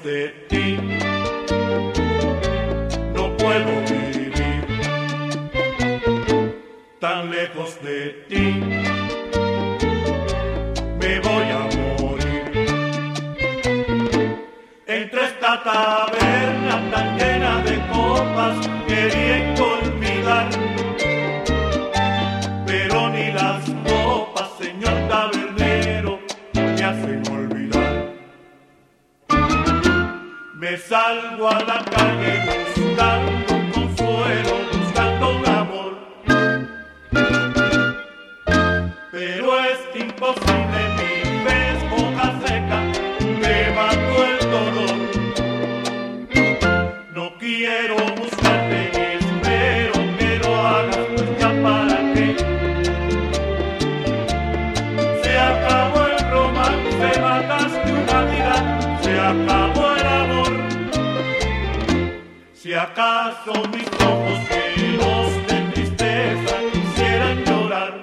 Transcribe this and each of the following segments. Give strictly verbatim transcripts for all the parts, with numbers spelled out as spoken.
de ti no puedo vivir, tan lejos de ti me voy a morir. Entre esta taberna tan llena de copas queriendo olvidar, pero ni las copas, señor tabernero, me hacen olvidar. Me salgo a la calle buscando un consuelo, buscando un amor, pero es imposible, mi fe es hoja seca, me mató el dolor. No quiero buscarte y espero que lo hagas, pues ya para qué. Se acabó el romance, mataste una vida, se acabó el amor. Si acaso mis ojos llenos de tristeza quisieran llorar,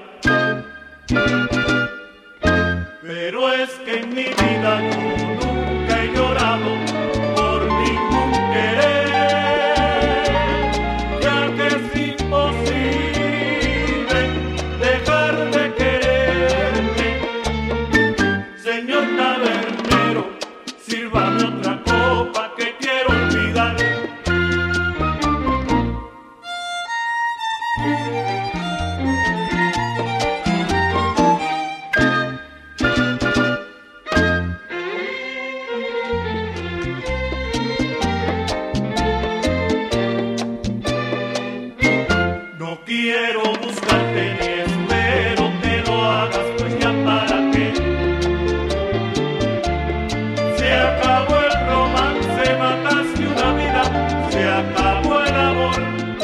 pero es que en mi vida yo nunca he llorado por ningún querer, ya que es imposible dejar de quererte. Señor tabernero, sírvame otra copa que quiero olvidar. No quiero buscarte ni espero que lo hagas, pues ya para qué. Se acabó el romance, mataste una vida, se acabó el amor.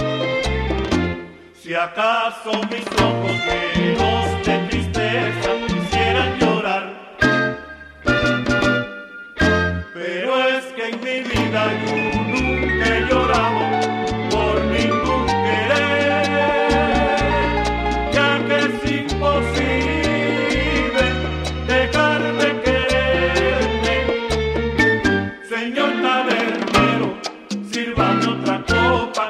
Si acaso mis ojos llenos de tristeza quisieran llorar, pero es que en mi vida yo nunca he llorado por ningún querer, ya que es imposible dejar de quererte. Señor tabernero, sírvame otra copa